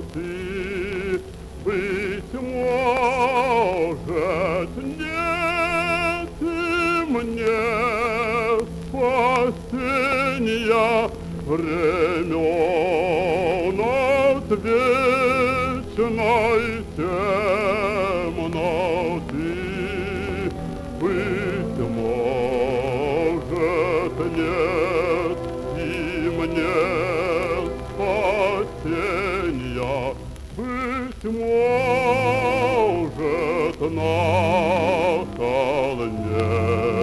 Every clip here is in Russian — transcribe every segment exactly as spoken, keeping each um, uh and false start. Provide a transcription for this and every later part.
ноты. Быть может, нет и мне спасения времен от вечной темноты. Быть может, нет и мне спасения. Быть может, на холме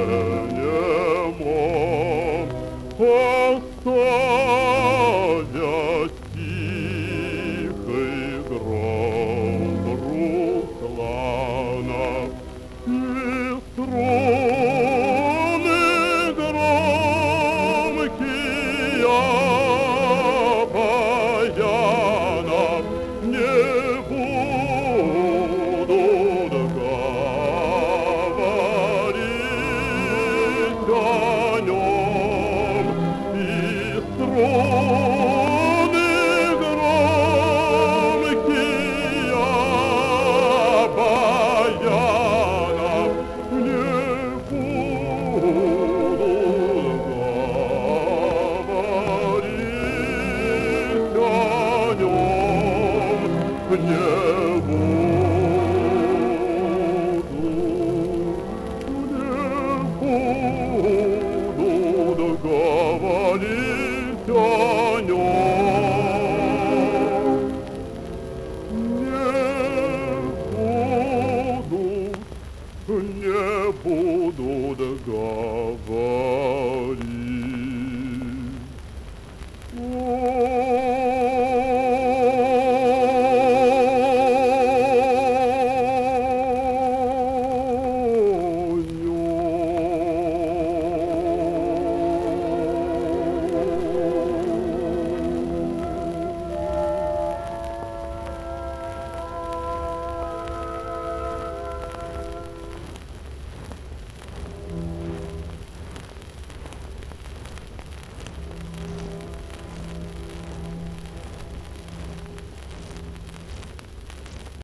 немом оставя тихий гром Руслана и струны громкие баяна не будут говорить о нем, и струны громкие баяна не будут говорить о нем, не будут.